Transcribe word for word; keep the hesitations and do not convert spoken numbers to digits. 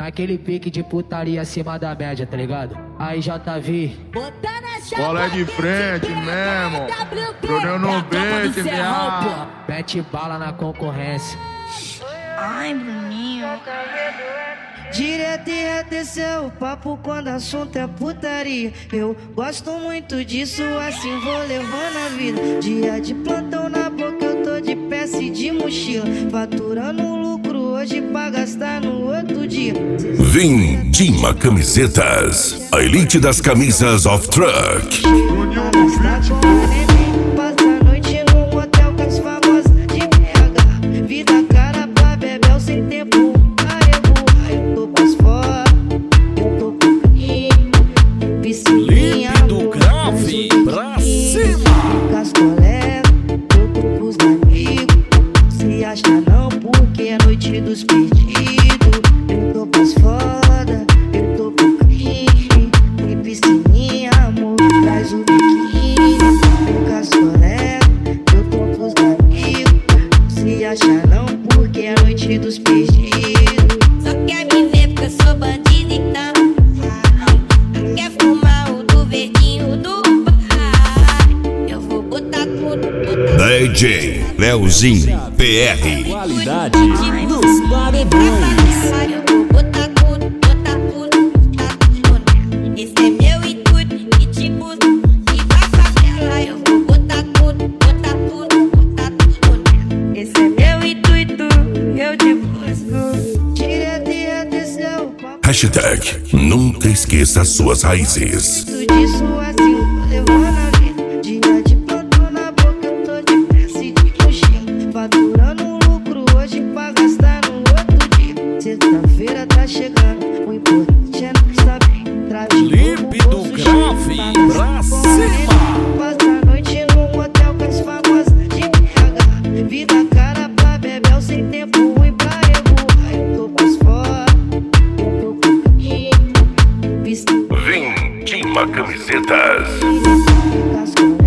Naquele pique de putaria acima da média, tá ligado? Aí J V, bola é de frente mesmo. Bruno no beat, viado. mete bala na concorrência. Ai, Bruninho. Direto e reto, esse é o papo quando assunto é putaria. Eu gosto muito disso, assim vou levando a vida. Dia de plantão na boca, eu tô de peça e de mochila, faturando lucro hoje pra gastar no outro dia. Vindima Camisetas, a elite das camisas off-truck. Passa a noite num hotel com as famosas de B H. Vida cara pra bebel sem tempo. Límpido Grave, pra cima. Com as colegas, eu tô com os amigos. Se acha não, porque é noite dos pedidos. Eu tô pras foda, eu tô com crime. E piscininha, amor, traz o biquíni. Com as colegas, eu tô com os amigos. Se acha não, porque é noite dos pedidos. Só quer me ver porque eu sou bandido, então quer fumar o do verdinho do bar. Eu vou botar tudo, botar D J Leozinho P R. Qualidade dos paredões. eu vou botar tudo, botar tudo, botar tudo. Esse é meu intuito e tipo, e vai favela. Eu vou botar tudo, botar tudo, botar tudo. Esse é meu intuito, eu te busco. Direto e reto, esse é o papo. Hashtag nunca esqueça suas raízes. Tudo disso assim, vou levando a vida. Dia de plantão na boca, eu tô de peça e de mochila, faturando lucro hoje pra gastar no outro dia. Sexta-feira tá chegando, o importante é não saber. Traz Límpido Grave, pra cima. passa a noite num hotel com as famosas de B H. Vida cara pra bebel sem tempo ruim pra reboar. Eu tô pras fora, eu tô com crime. Vindima Camisetas. Com as colegas,